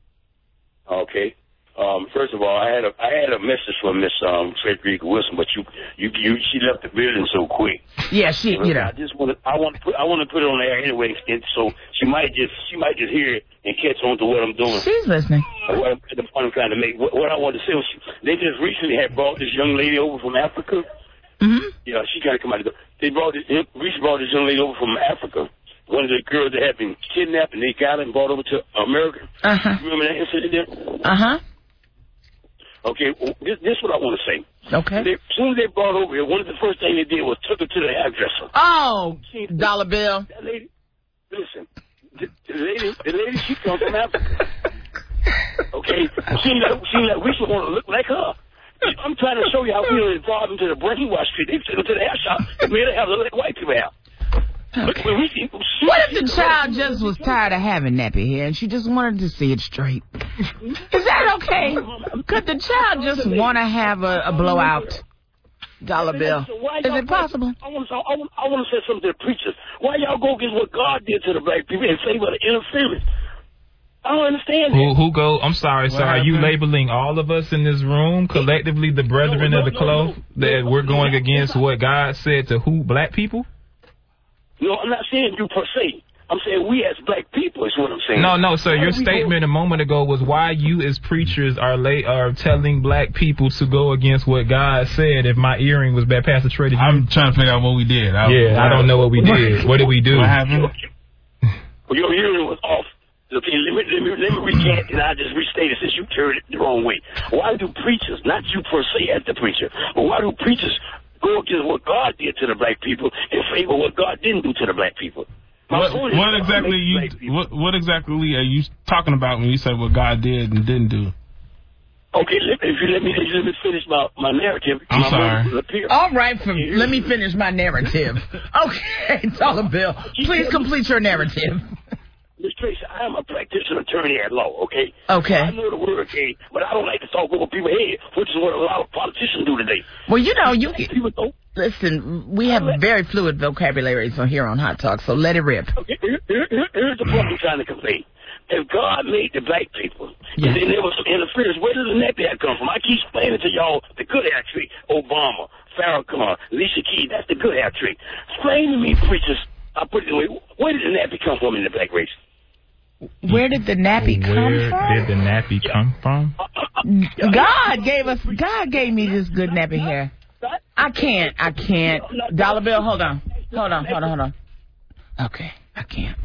Okay. Um, first of all, I had a I had a message from Miss um, Frederica Wilson, but you you you she left the building so quick. Yeah, she you know. I just want to I want to put I want to put it on the air anyway, and so she might just she might just hear it and catch on to what I'm doing. She's listening. Uh, What I'm, the point I'm trying to make. What, what I want to say was she, they just recently had brought this young lady over from Africa. Mm-hmm. Yeah, she got to come out of the. They brought this recently brought this young lady over from Africa. One of the girls that had been kidnapped, and they got her and brought over to America. Uh huh. Remember that incident there? Uh huh. Okay, well, this, this is what I want to say. Okay. They, as soon as they brought over here, one of the first things they did was took her to the hairdresser. Oh, dollar bill. That lady, listen, the, the lady, the lady, she comes from Africa. Okay, she like, she like, we should want to look like her. I'm trying to show you how we are involved into the brainwash street. They took her to the hair shop and made her have the like white people have. Look, when we see, she, What if the child just was tired of having nappy hair and she just wanted to see it straight? Is that okay? Could the child just want to have a, a blowout dollar bill? Is it possible? I want to I want, I want to say something to the preachers. Why y'all go against what God did to the black people and say about the interference? I don't understand Who, that. who go? I'm sorry, What sir. Are you happened? labeling all of us in this room, collectively, the brethren No, no, of the no, cloth, no. that we're going against what God said to who? Black people? No, I'm not saying you per se. I'm saying we as black people is what I'm saying. No, no, sir. Why Your do we statement a moment ago was why you as preachers are late are telling black people to go against what God said. If my earring was bad, Pastor Trey, did you? I'm trying to figure out what we did. I, yeah, I don't know what we did. What did we do? What happened? Well, your hearing was off. Okay, let me, let me, let me recant, and I just restate it since you turned it the wrong way. Why do preachers, not you per se as the preacher, but why do preachers go against what God did to the black people in favor of what God didn't do to the black people? What, what exactly you what, what exactly are you talking about when you say what God did and didn't do? Okay, let, if you let me let me finish my, my narrative. I'm my sorry. All right, from, let me finish my narrative. Okay, Dollar Bill, please complete your narrative. Miss Tracy, I am a practitioner attorney at law, okay? Okay. I know the word, okay, but I don't like to talk over people's head, which is what a lot of politicians do today. Well, you know, you can, listen, we have very fluid vocabularies on here on Hot Talk, so let it rip. Okay, here, here, here's the point I'm trying to convey. If God made the black people, yeah. and then there was some interference, where does the nappy hair come from? I keep explaining to y'all the good hair tree. Obama, Farrakhan, Alicia Keys, that's the good hair tree. Explain to me, preachers, I put it away, where did the nappy come from in the black race? Where did the nappy come Where from? Where did the nappy come from? God gave us, God gave me this good nappy hair. I can't, I can't. Dollar Bill, hold on. Hold on, hold on, hold on. Okay, I can't.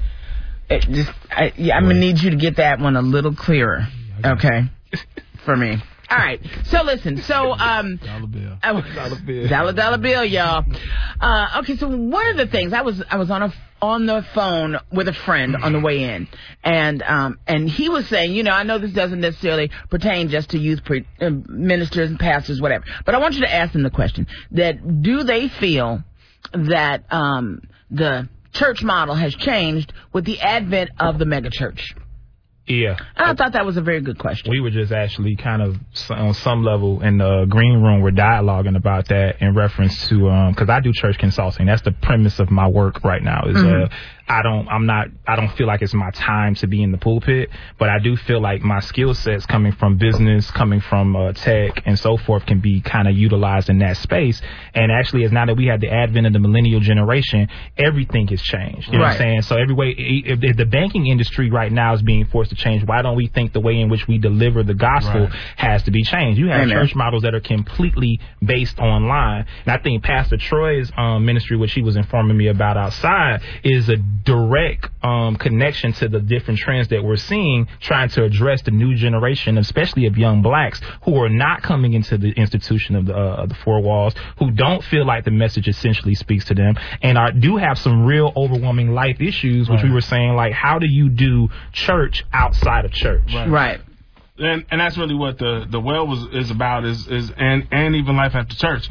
It just, I, yeah, I'm going to need you to get that one a little clearer, okay, for me. All right, so listen, so, um... Dollar bill. Dollar bill. Dollar, dollar bill, y'all. Uh, okay, so one of the things, I was I was on a on the phone with a friend on the way in, and um and he was saying, you know, I know this doesn't necessarily pertain just to youth pre- uh, ministers and pastors, whatever, but I want you to ask them the question, that do they feel that um the church model has changed with the advent of the megachurch? Yeah. I thought that was a very good question. We were just actually kind of on some level in the green room, we're dialoguing about that in reference to, um, cause I do church consulting. That's the premise of my work right now is, mm-hmm. uh, I don't, I'm not, I don't feel like it's my time to be in the pulpit, but I do feel like my skill sets coming from business, coming from uh, tech and so forth can be kind of utilized in that space. And actually, as now that we have the advent of the millennial generation, everything has changed. You know right. what I'm saying? So every way, if, if the banking industry right now is being forced to change, why don't we think the way in which we deliver the gospel right. has to be changed? You have Amen. Church models that are completely based online. And I think Pastor Troy's um, ministry, which he was informing me about outside, is a direct um, connection to the different trends that we're seeing, trying to address the new generation, especially of young blacks who are not coming into the institution of the, uh, the four walls, who don't feel like the message essentially speaks to them, and are, do have some real overwhelming life issues, which right. we were saying, like, how do you do church outside of church? Right. right. And, and that's really what the, the well was is about, is, is and, and even life after church,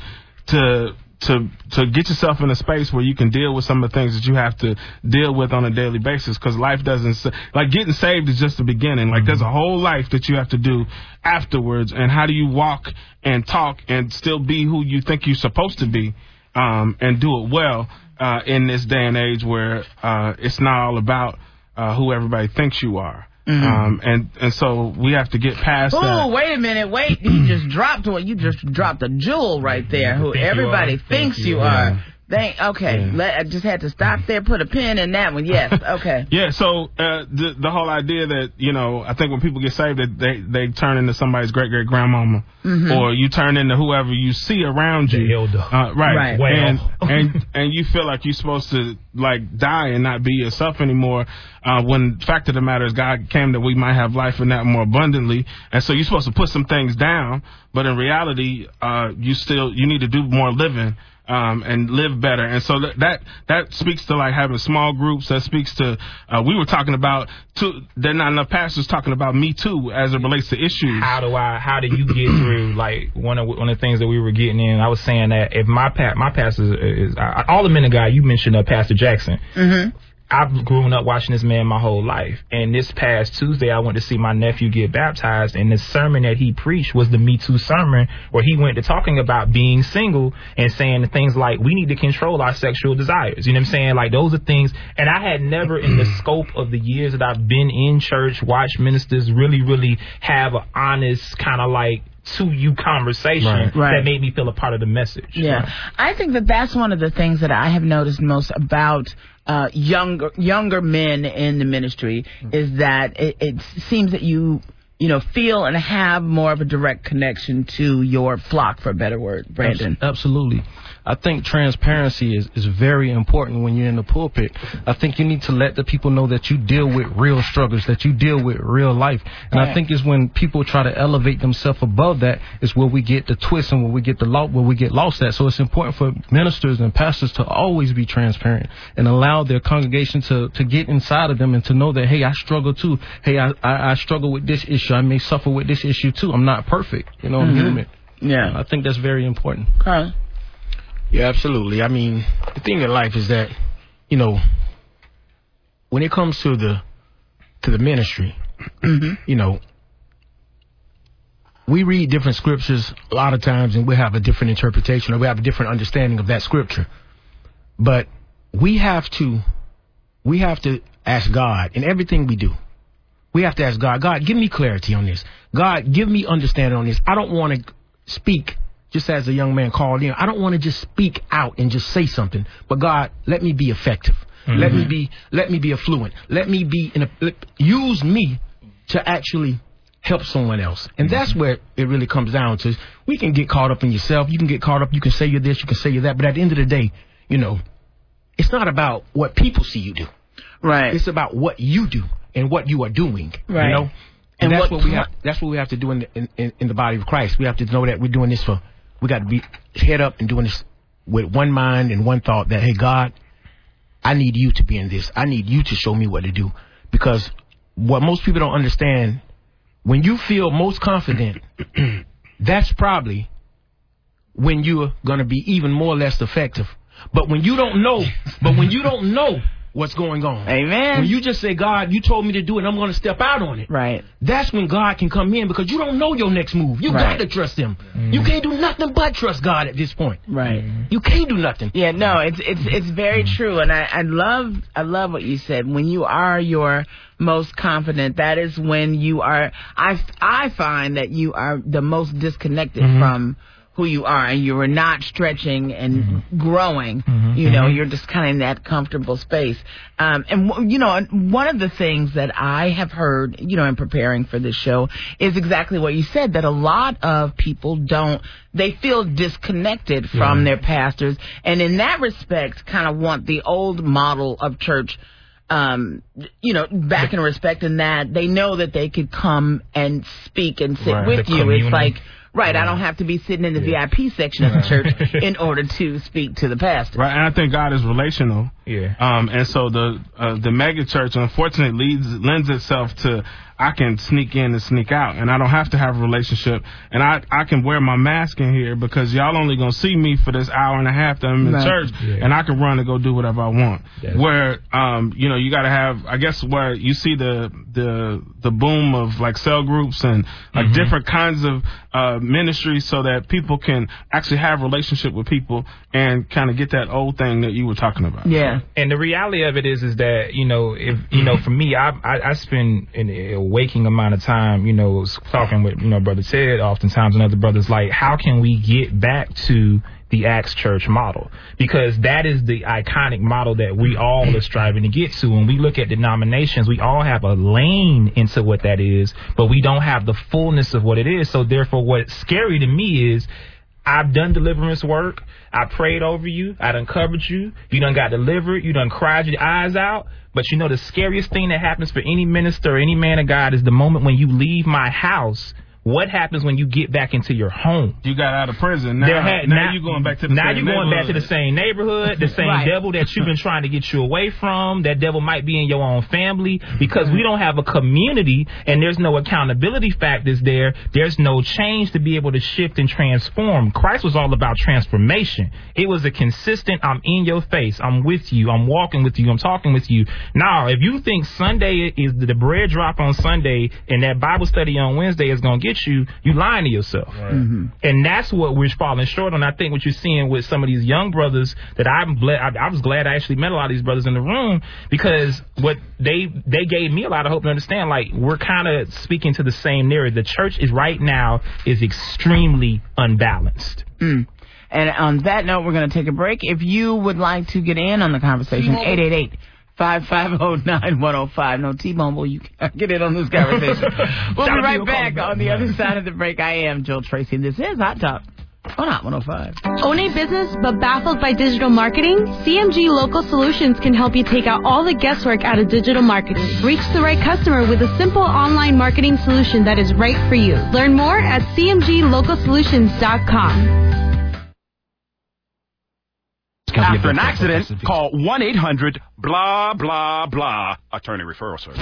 to to to get yourself in a space where you can deal with some of the things that you have to deal with on a daily basis, because life doesn't, like, getting saved is just the beginning. Like, there's a whole life that you have to do afterwards, and how do you walk and talk and still be who you think you're supposed to be, um, and do it well uh, in this day and age where uh, it's not all about uh, who everybody thinks you are. Mm-hmm. Um, and, and so we have to get past Ooh, that. Oh, wait a minute. Wait. You just dropped one. You just dropped a jewel right there. Who everybody you thinks you, you are. Yeah. Thank, okay. Yeah. Let, I just had to stop there, put a pin in that one. Yes. Okay. Yeah. So, uh, the, the whole idea that, you know, I think when people get saved, that they, they turn into somebody's great great grandmama, mm-hmm. or you turn into whoever you see around you. Uh, right. Right. Well. And, and, and you feel like you're supposed to, like, die and not be yourself anymore. Uh, when the fact of the matter is God came that we might have life and that more abundantly. And so you're supposed to put some things down, but in reality, uh, you still, you need to do more living. Um, and live better. And so that, that, that speaks to, like, having small groups. That speaks to, uh, we were talking about, too, there are not enough pastors talking about Me Too as it relates to issues. How do I, how do you get through, like, one of, one of the things that we were getting in, I was saying that if my, pa- my pastor is, is uh, all the men of God, you mentioned uh, Pastor Jackson. Mm-hmm. I've grown up watching this man my whole life. And this past Tuesday, I went to see my nephew get baptized, and the sermon that he preached was the Me Too sermon, where he went to talking about being single and saying things like, we need to control our sexual desires. You know what I'm saying? Like, those are things. And I had never, in the scope of the years that I've been in church, watched ministers really, really have an honest kind of, like, to you conversation right. Right. that made me feel a part of the message. Yeah. Right. I think that that's one of the things that I have noticed most about uh, younger younger men in the ministry, is that it, it seems that you you know feel and have more of a direct connection to your flock, for a better word, Brandon. Absolutely. I think transparency is, is very important when you're in the pulpit. I think you need to let the people know that you deal with real struggles, that you deal with real life. And right. I think it's when people try to elevate themselves above that is where we get the twist and where we get the lo- where we get lost at. So it's important for ministers and pastors to always be transparent and allow their congregation to, to get inside of them and to know that, hey, I struggle too. Hey, I, I, I struggle with this issue. I may suffer with this issue too. I'm not perfect. You know, I'm mm-hmm. human. Yeah. I think that's very important. Carl? Yeah, absolutely. I mean, the thing in life is that, you know, when it comes to the to the ministry, mm-hmm. you know, we read different scriptures a lot of times and we have a different interpretation or we have a different understanding of that scripture. But we have to we have to ask God in everything we do. We have to ask God, God, give me clarity on this. God, give me understanding on this. I don't want to speak just as a young man called in. I don't want to just speak out and just say something. But God, let me be effective. Mm-hmm. Let me be let me be affluent. Let me be in a let, use me to actually help someone else. And that's where it really comes down to. We can get caught up in yourself. You can get caught up. You can say you're this. You can say you're that. But at the end of the day, you know, it's not about what people see you do. Right. It's about what you do and what you are doing. Right. You know. And, and that's what, what we have. That's what we have to do in the, in, in the body of Christ. We have to know that we're doing this for. We got to be head up and doing this with one mind and one thought that, hey, God, I need you to be in this. I need you to show me what to do. Because what most people don't understand, when you feel most confident, that's probably when you're going to be even more or less effective. But when you don't know, but when you don't know what's going on. Amen. When you just say, God, you told me to do it, I'm going to step out on it. Right. That's when God can come in because you don't know your next move. You right. got to trust him. Mm. You can't do nothing but trust God at this point. Right. You can't do nothing. Yeah, no, it's it's it's very true. And I, I love I love what you said. When you are your most confident, that is when you are, I, I find that you are the most disconnected mm-hmm. from who you are, and you are not stretching and mm-hmm. growing. Mm-hmm. You know, you're just kind of in that comfortable space. Um, and, you know, one of the things that I have heard, you know, in preparing for this show is exactly what you said, that a lot of people don't, they feel disconnected from yeah. their pastors. And in that respect, kind of want the old model of church, um, you know, back in respect in that they know that they could come and speak and sit right. with the you. community. It's like, right, I don't have to be sitting in the yeah. V I P section of the church in order to speak to the pastor. Right, and I think God is relational. Yeah. Um, and so the uh, the mega church, unfortunately, leads lends itself to I can sneak in and sneak out, and I don't have to have a relationship, and I I can wear my mask in here because y'all only gonna see me for this hour and a half that I'm in right. church, yeah. and I can run and go do whatever I want. That's where um you know you got to have, I guess, where you see the the the boom of like cell groups and like mm-hmm. different kinds of uh ministries, so that people can actually have relationship with people and kind of get that old thing that you were talking about. Yeah. And the reality of it is, is that, you know, if, you know, for me, I, I, I spend an, a waking amount of time, you know, talking with, you know, Brother Ted, oftentimes, and other brothers, like, how can we get back to the Acts Church model? Because that is the iconic model that we all are striving to get to. When we look at denominations, we all have a lane into what that is, but we don't have the fullness of what it is. So therefore, what's scary to me is, I've done deliverance work. I prayed over you. I done covered you. You done got delivered. You done cried your eyes out. But you know, the scariest thing that happens for any minister or any man of God is the moment when you leave my house. What happens when you get back into your home? You got out of prison. Now, had, now, now you're going back to the now same you're going neighborhood. back to the same neighborhood, the same right. devil that you've been trying to get you away from. That devil might be in your own family because we don't have a community and there's no accountability factors there. There's no change to be able to shift and transform. Christ was all about transformation. It was a consistent, I'm in your face, I'm with you, I'm walking with you, I'm talking with you. Now, if you think Sunday is the bread drop on Sunday and that Bible study on Wednesday is going to get you, you lying to yourself. Right. Mm-hmm. And that's what we're falling short on. I think what you're seeing with some of these young brothers that I'm glad, I, I was glad I actually met a lot of these brothers in the room, because what they they gave me a lot of hope to understand, like, we're kind of speaking to the same narrative. The church is right now is extremely unbalanced. Mm. And on that note, we're going to take a break. If you would like to get in on the conversation, eight eight eight, five five zero, nine one zero five. No, T-Mobile, you can get in on this conversation. We'll be right back on the other side of the break. I am Jill Tracy, and this is Hot Talk. on Hot one oh five. Own a business but baffled by digital marketing? C M G Local Solutions can help you take out all the guesswork out of digital marketing. Reach the right customer with a simple online marketing solution that is right for you. Learn more at c m g local solutions dot com. After an accident, call one eight hundred blah, blah, blah. Attorney referral service.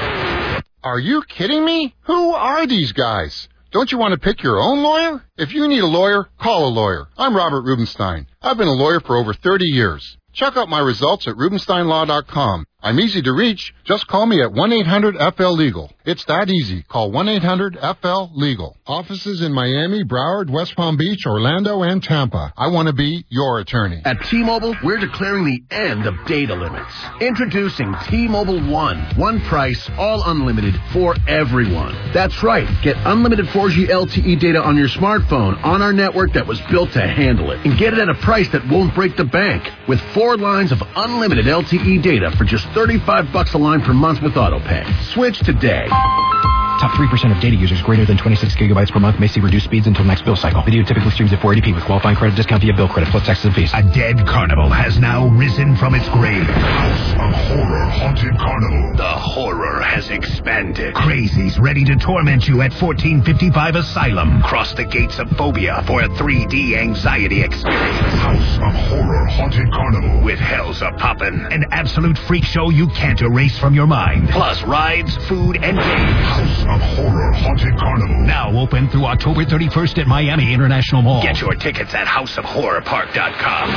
Are you kidding me? Who are these guys? Don't you want to pick your own lawyer? If you need a lawyer, call a lawyer. I'm Robert Rubenstein. I've been a lawyer for over thirty years. Check out my results at rubenstein law dot com. I'm easy to reach. Just call me at one eight hundred F L legal. It's that easy. Call one eight hundred F L legal. Offices in Miami, Broward, West Palm Beach, Orlando, and Tampa. I want to be your attorney. At T-Mobile, we're declaring the end of data limits. Introducing T-Mobile One. One price, all unlimited for everyone. That's right. Get unlimited four G L T E data on your smartphone on our network that was built to handle it. And get it at a price that won't break the bank. With four lines of unlimited L T E data for just thirty-five bucks a line per month with AutoPay. Switch today. Top three percent of data users greater than twenty-six gigabytes per month may see reduced speeds until next bill cycle. Video typically streams at four eighty p with qualifying credit discount via bill credit plus taxes and fees. A dead carnival has now risen from its grave. House of Horror Haunted Carnival. The horror has expanded. Crazies ready to torment you at fourteen fifty-five Asylum. Cross the gates of phobia for a three D anxiety experience. House of Horror Haunted Carnival. With Hell's a Poppin'. An absolute freak show you can't erase from your mind. Plus rides, food, and games. House of Horror Haunted Carnival. Now open through October thirty-first at Miami International Mall. Get your tickets at house of horror park dot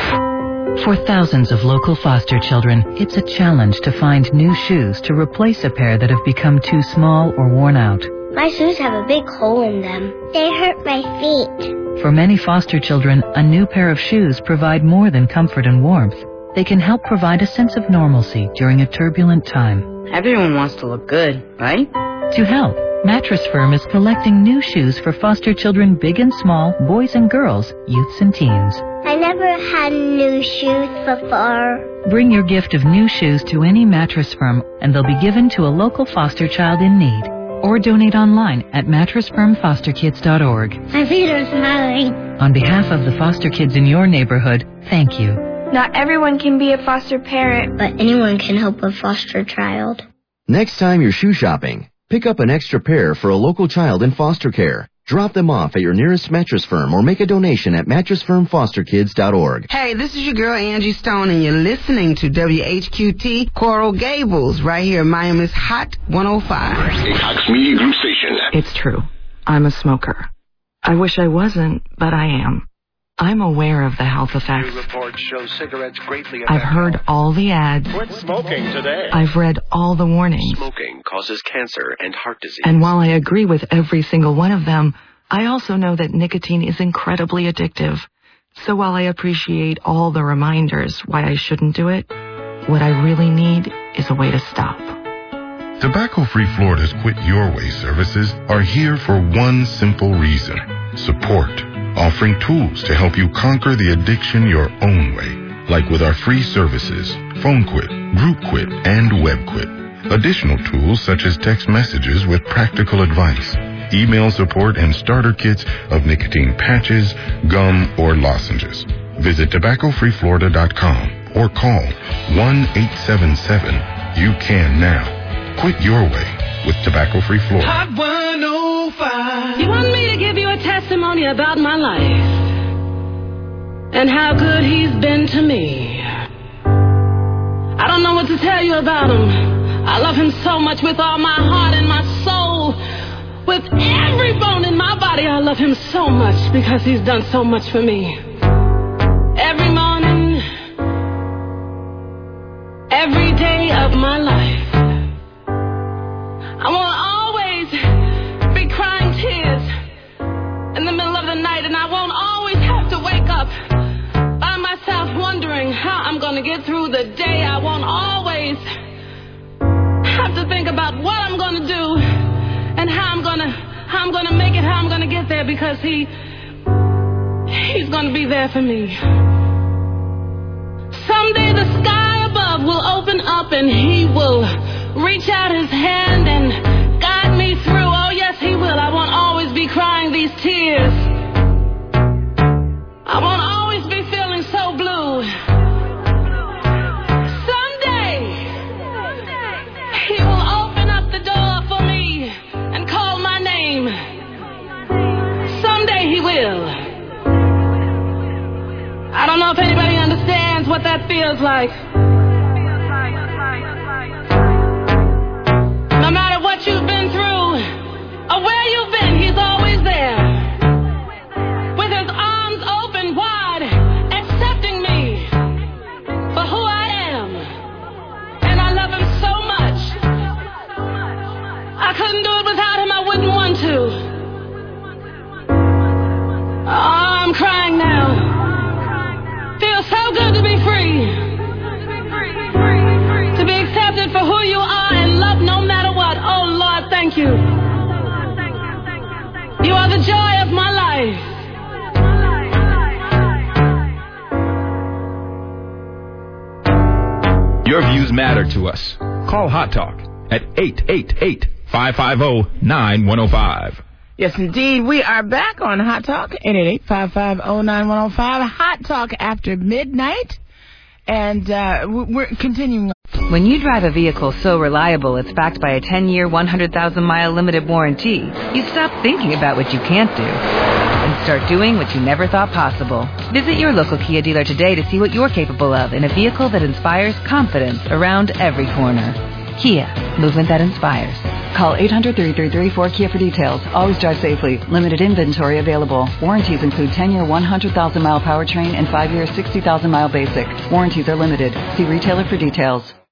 com. For thousands of local foster children, it's a challenge to find new shoes to replace a pair that have become too small or worn out. My shoes have a big hole in them. They hurt my feet. For many foster children, a new pair of shoes provide more than comfort and warmth. They can help provide a sense of normalcy during a turbulent time. Everyone wants to look good, right? To help, Mattress Firm is collecting new shoes for foster children big and small, boys and girls, youths and teens. I never had new shoes before. Bring your gift of new shoes to any Mattress Firm, and they'll be given to a local foster child in need. Or donate online at mattress firm foster kids dot org. My feet are smiling. On behalf of the foster kids in your neighborhood, thank you. Not everyone can be a foster parent, but anyone can help a foster child. Next time you're shoe shopping, pick up an extra pair for a local child in foster care. Drop them off at your nearest Mattress Firm or make a donation at mattress firm foster kids dot org. Hey, this is your girl Angie Stone, and you're listening to W H Q T Coral Gables right here in Miami's Hot one oh five. A Cox Media Group station. It's true. I'm a smoker. I wish I wasn't, but I am. I'm aware of the health effects. Reports show cigarettes greatly I've heard health. all the ads. Quit smoking today. I've read all the warnings. Smoking causes cancer and heart disease. And while I agree with every single one of them, I also know that nicotine is incredibly addictive. So while I appreciate all the reminders why I shouldn't do it, what I really need is a way to stop. Tobacco-Free Florida's Quit Your Way services are here for one simple reason: support. Offering tools to help you conquer the addiction your own way, like with our free services, Phone Quit, Group Quit, and Web Quit. Additional tools such as text messages with practical advice, email support, and starter kits of nicotine patches, gum, or lozenges. Visit tobacco free florida dot com or call one eight seven seven, you can now. Quit your way with Tobacco-Free Florida. Hot one oh five. You want me to give you a testimony about my life and how good he's been to me? I don't know what to tell you about him. I love him so much with all my heart and my soul. With every bone in my body, I love him so much because he's done so much for me. Every morning, every day of my life, I won't always be crying tears in the middle of the night, and I won't always have to wake up by myself wondering how I'm going to get through the day. I won't always have to think about what I'm going to do and how I'm going to how I'm going to make it, how I'm going to get there, because he he's going to be there for me. Someday the sky above will open up and he will reach out his hand and guide me through. Oh, yes, he will. I won't always be crying these tears. what that feels like. No matter what you've been through or where you've been, he's always there. With his arms open wide, accepting me for who I am. And I love him so much. I couldn't do it without him. I wouldn't want to. Oh, I'm crying now. Feels so good to be free. To be accepted for who you are and loved no matter what. Oh, Lord, thank you. You are the joy of my life. Your views matter to us. Call Hot Talk at eight eight eight, five five zero, nine one zero five. Yes, indeed. We are back on Hot Talk, eight eight eight, five five zero, nine one zero five. Hot Talk after midnight. And uh, we're continuing. When you drive a vehicle so reliable it's backed by a ten-year, one hundred thousand mile limited warranty, you stop thinking about what you can't do and start doing what you never thought possible. Visit your local Kia dealer today to see what you're capable of in a vehicle that inspires confidence around every corner. Kia, movement that inspires. Call eight hundred, three three three, four Kia for details. Always drive safely. Limited inventory available. Warranties include ten-year, one hundred thousand mile powertrain and five-year, sixty thousand mile basic. Warranties are limited. See retailer for details.